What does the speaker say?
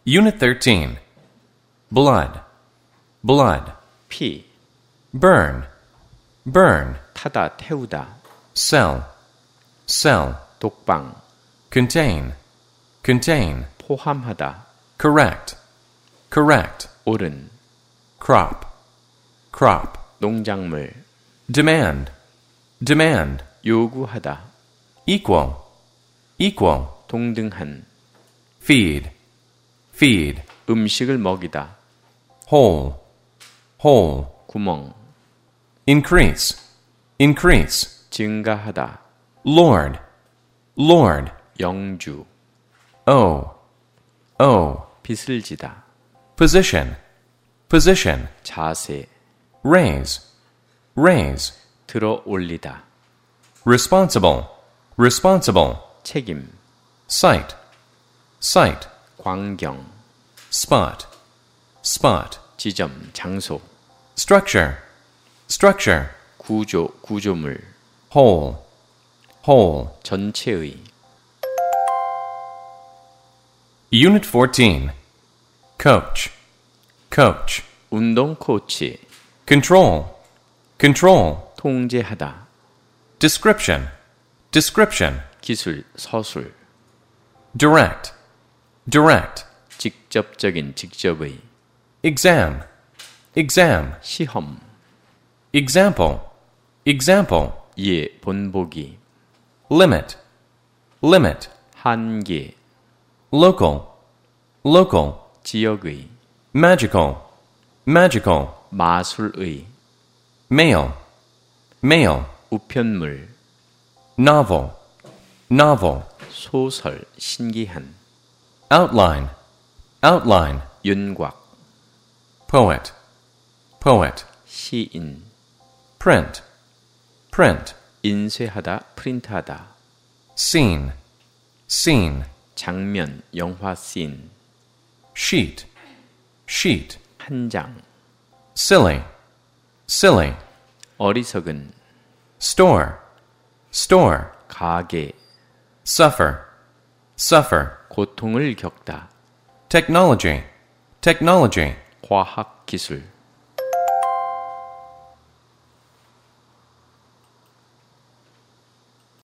Unit 13. Blood, blood. 피, Burn, burn. 타다, 태우다. Cell, cell. 독방, Contain, contain. 포함하다. Correct, correct. 오른, Crop, crop. 농작물. Demand, demand. 요구하다. Equal, equal. 동등한. Feed, feed. 음식을 먹이다. Whole, whole. 구멍. Increase, increase. 증가하다. Lord, lord. 영주. O, o. 빚을 지다. Position, position. 자세. Raise, raise. 들어 올리다. Responsible, responsible. 책임. Sight, sight. 광경. Spot, spot. 지점, 장소. Structure, structure. 구조, 구조물. Whole, whole. 전체의. Unit 14. Coach, coach. 운동 코치. Control, control. 통제하다. Description, description. 기술, 서술. Direct, direct. 직접적인, 직접의. Exam, exam. 시험. Example, example. 예, 본보기. Limit, limit. 한계. Local, local. 지역의. Magical, magical. 마술의. Male, male. 우편물. Novel, novel. 소설, 신기한. Outline, outline. 윤곽. Poet, poet. 시인. Print, print. 인쇄하다, 프린트하다. Scene, scene. 장면, 영화 씬. Sheet, sheet. 한 장. Silly, silly. 어리석은. Store, store. 가게. Suffer, suffer. 고통을 겪다. Technology, technology. 과학 기술.